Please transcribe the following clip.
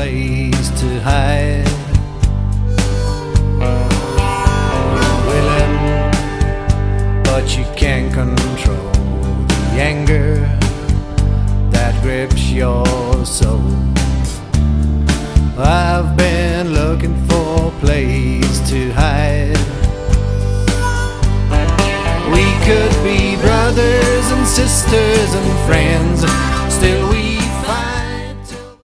place to hide. You're willing, but you can't control the anger that grips your soul. I've been looking for a place to hide. We could be brothers and sisters and friends, still we